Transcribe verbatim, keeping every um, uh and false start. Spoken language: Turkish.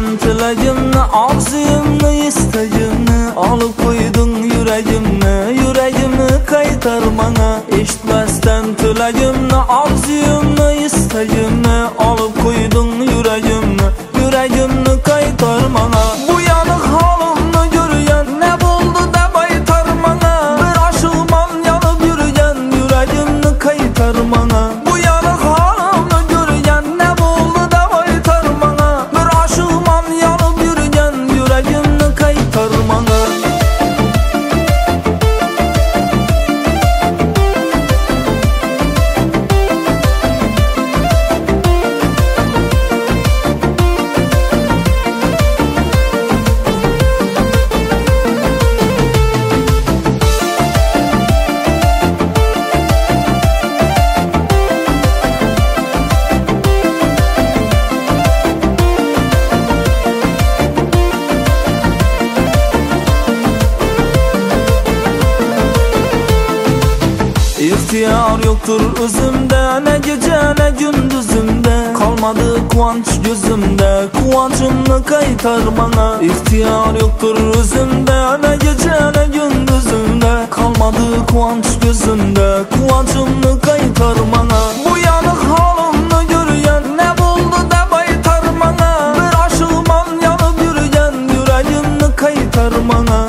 tilagimni, orzuyimni, istagimni olib qo'yding yuragimni, yuragimni qaytar mana. Eshitmasdan tilagimni, orzuyimni, istagimni olib qo'yding yuragimni, yuragimni qaytar mana. Bu yoniq holimni ko'rgan, ne bo'ldi deb aytar mana. Bir oshiqman yonib yurgan, yuragimni qaytar mana. Bu yoniq holimni ko'rgan, ne bo'ldi deb aytar mana. Bir oshiqman yonib yurgan, yuragimni qaytar mana. İhtiyar yoktur özümde, ne gece ne gündüzümde. Kalmadı kuvvanç gözümde, kuvvancımı kaytar bana. İhtiyar yoktur özümde, ne gece ne gündüzümde. Kalmadı kuvvanç gözümde, kuvvancımı kaytar bana. Bu yanık halimni görgen, ne buldu deb aytar bana. Bir aşığıman yanıp yürgen, yüreğimni kaytar bana.